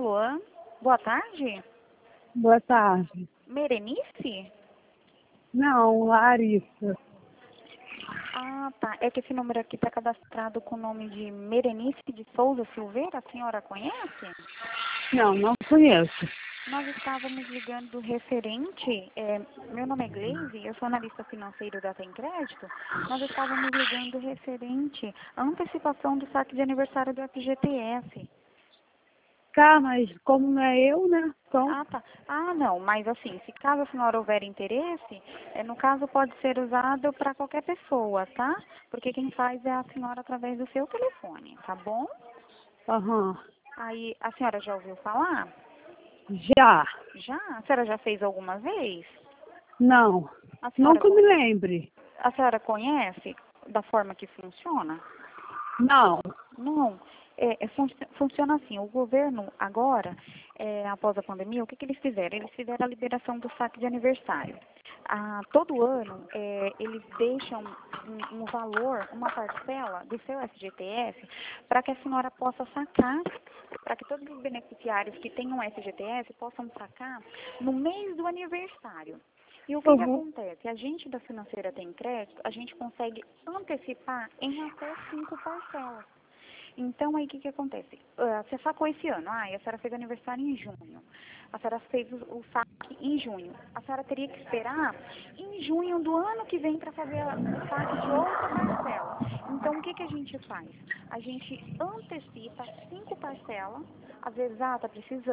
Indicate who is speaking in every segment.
Speaker 1: Alô? Boa tarde?
Speaker 2: Boa tarde.
Speaker 1: Merenice?
Speaker 2: Não, Larissa.
Speaker 1: Ah, tá. É que esse número aqui está cadastrado com o nome de Merenice de Souza Silveira. A senhora conhece?
Speaker 2: Não, não conheço.
Speaker 1: Nós estávamos ligando referente, meu nome é Gleise, eu sou analista financeiro da Tem Crédito. Nós estávamos ligando referente à antecipação do saque de aniversário do FGTS.
Speaker 2: Tá, mas como não é eu, né? Então,
Speaker 1: Ah, tá. Ah, não, mas assim, se caso a senhora houver interesse, no caso pode ser usado para qualquer pessoa, tá? Porque quem faz é a senhora através do seu telefone, tá bom?
Speaker 2: aham.
Speaker 1: Aí, a senhora já ouviu falar?
Speaker 2: Já.
Speaker 1: Já? A senhora já fez alguma vez?
Speaker 2: Não.
Speaker 1: A
Speaker 2: Não
Speaker 1: senhora,
Speaker 2: que eu me lembre.
Speaker 1: a senhora conhece da forma que funciona?
Speaker 2: Não.
Speaker 1: Não, funciona assim. O governo agora, após a pandemia, o que eles fizeram? Eles fizeram a liberação do saque de aniversário. Todo ano, eles deixam um valor, uma parcela do seu FGTS para que a senhora possa sacar, para que todos os beneficiários que tenham FGTS possam sacar no mês do aniversário. E o que
Speaker 2: Uhum.
Speaker 1: acontece? A gente da financeira Tem Crédito, a gente consegue antecipar em até 5 parcelas. Então, aí, o que acontece? Você sacou esse ano. A senhora fez aniversário em junho. A senhora fez o saque em junho. A senhora teria que esperar em junho do ano que vem para fazer o saque de outra parcela. Então, o que a gente faz? A gente antecipa 5 parcelas. Às vezes, tá precisando,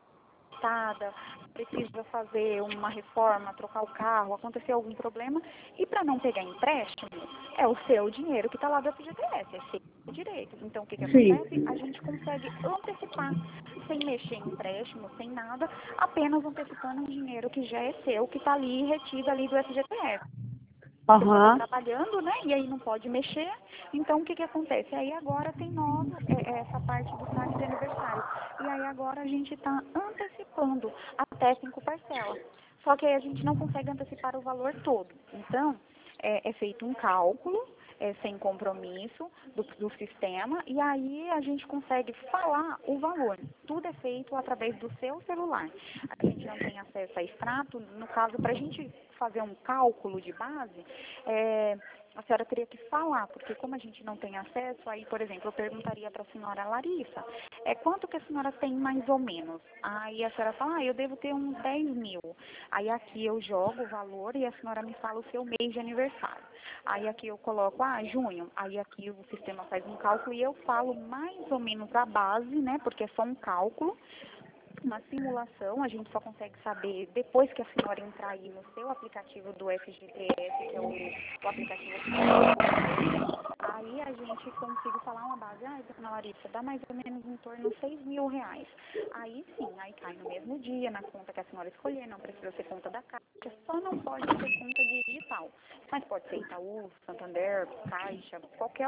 Speaker 1: precisa fazer uma reforma, trocar o carro, aconteceu algum problema, e para não pegar empréstimo, é o seu dinheiro que está lá do FGTS, é seu direito. Então, o que
Speaker 2: Sim.
Speaker 1: acontece? A gente consegue antecipar, sem mexer em empréstimo, sem nada, apenas antecipando um dinheiro que já é seu, que está ali retido ali do FGTS. Você só está
Speaker 2: Aham.
Speaker 1: trabalhando, né? E aí não pode mexer. Então, o que acontece? Aí agora tem novo, essa parte do saque de aniversário. E aí agora a gente está antecipando até 5 parcelas. Só que aí a gente não consegue antecipar o valor todo. Então, é feito um cálculo, sem compromisso do sistema, e aí a gente consegue falar o valor. Tudo é feito através do seu celular. A gente não tem acesso a extrato. No caso, para a gente fazer um cálculo de base, a senhora teria que falar, porque como a gente não tem acesso, aí, por exemplo, eu perguntaria para a senhora Larissa, quanto que a senhora tem mais ou menos? Aí a senhora fala, eu devo ter uns 10 mil. Aí aqui eu jogo o valor e a senhora me fala o seu mês de aniversário. Aí aqui eu coloco, junho. Aí aqui o sistema faz um cálculo e eu falo mais ou menos a base, né, porque é só um cálculo. Uma simulação, a gente só consegue saber depois que a senhora entrar aí no seu aplicativo do FGTS, que é o aplicativo aí a gente consegue falar uma base, dona Larissa, dá mais ou menos em torno de 6 mil reais. Aí sim, aí cai no mesmo dia, na conta que a senhora escolher, não precisa ser conta da Caixa, só não pode ser conta digital. Mas pode ser Itaú, Santander, Caixa, qualquer